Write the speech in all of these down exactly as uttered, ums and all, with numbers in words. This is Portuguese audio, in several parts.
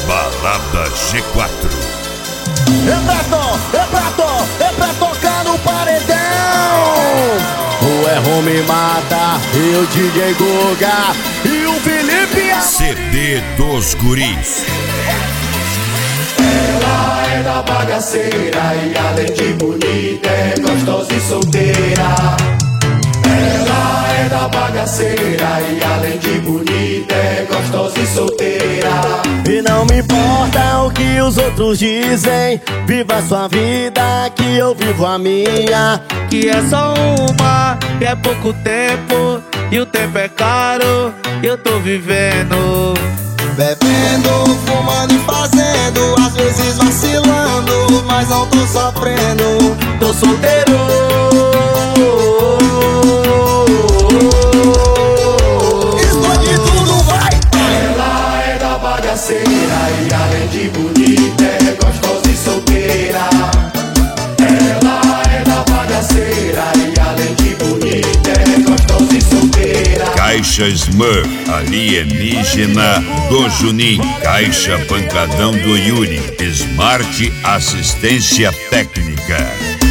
Balada G quatro. É pra to, é pra to, é pra tocar no paredão. O Erro me mata, e o D J Guga e o Felipe A... C D dos Guris. Ela é da bagaceira e além de bonita é gostosa e solteira. Ela é da bagaceira e além de bonita é gostosa e solteira. E não me importa o que os outros dizem, viva a sua vida que eu vivo a minha. Que é só uma, que é pouco tempo, e o tempo é caro, e eu tô vivendo. Bebendo, fumando e fazendo, às vezes vacilando, mas não tô sofrendo. Tô solteiro. Esconde tudo, vai! Ela é da bagaceira e além de bonita é gostosa e solteira. Ela é da bagaceira e além de bonita é gostosa e solteira. Caixa Smurf, alienígena do Juninho. Caixa Pancadão do Yuri. Smart Assistência Técnica.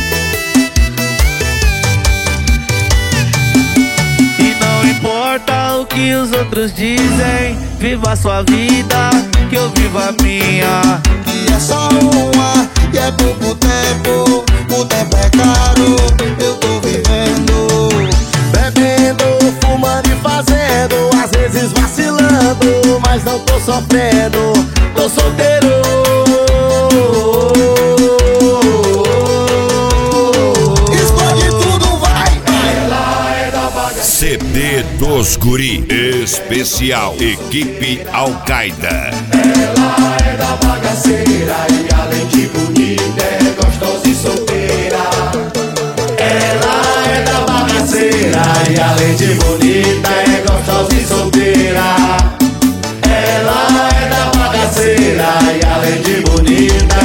E não importa o que os outros dizem, viva a sua vida, que eu vivo a minha. Que é só uma, e é pouco tempo, o tempo é caro, eu tô vivendo. Bebendo, fumando e fazendo, às vezes vacilando, mas não tô sofrendo. Tô solteiro. Esconde tudo, vai! Ela é da bagaceira. C D dos Guri. Especial Equipe Al-Qaeda. Ela é da bagaceira e além de bonita é gostosa e solteira. Ela é da bagaceira e além de bonita é gostosa e solteira. Ela é da bagaceira e além de bonita